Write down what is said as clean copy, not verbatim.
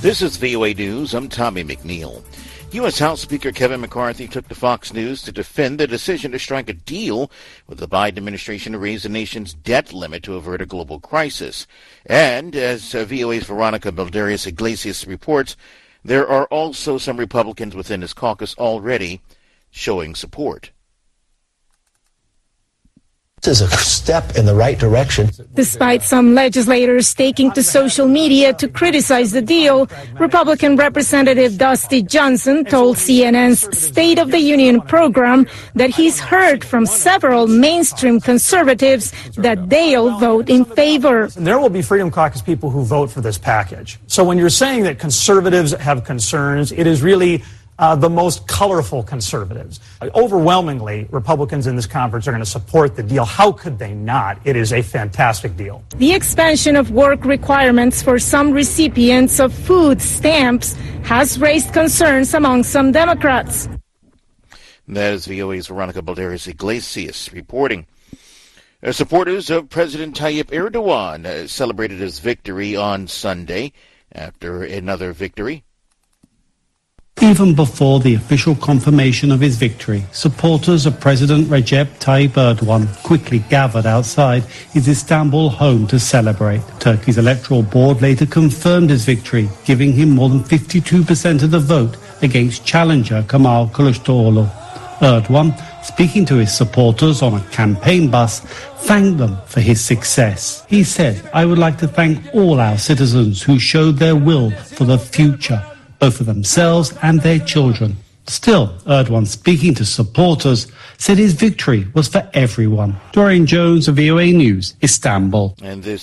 This is VOA News. I'm Tommy McNeil. U.S. House Speaker Kevin McCarthy took to Fox News to defend the decision to strike a deal with the Biden administration to raise the nation's debt limit to avert a global crisis. And as VOA's Veronica Balderas Iglesias reports, there are also some Republicans within his caucus already showing support. This is a step in the right direction. Despite some legislators taking to social media to criticize the deal, Republican Representative Dusty Johnson told CNN's State of the Union program that he's heard from several mainstream conservatives that they'll vote in favor. There will be Freedom Caucus people who vote for this package. So when you're saying that conservatives have concerns, it is really the most colorful conservatives. Overwhelmingly, Republicans in this conference are going to support the deal. How could they not? It is a fantastic deal. The expansion of work requirements for some recipients of food stamps has raised concerns among some Democrats. That is VOA's Veronica Balderas Iglesias reporting. Supporters of President Tayyip Erdogan celebrated his victory on Sunday after another victory. Even before the official confirmation of his victory, supporters of President Recep Tayyip Erdogan quickly gathered outside his Istanbul home to celebrate. Turkey's electoral board later confirmed his victory, giving him more than 52% of the vote against challenger Kemal Kılıçdaroğlu. Erdogan, speaking to his supporters on a campaign bus, thanked them for his success. He said, "I would like to thank all our citizens who showed their will for the future, both for themselves and their children." Still, Erdogan, speaking to supporters, said his victory was for everyone. Dorian Jones of VOA News, Istanbul. And this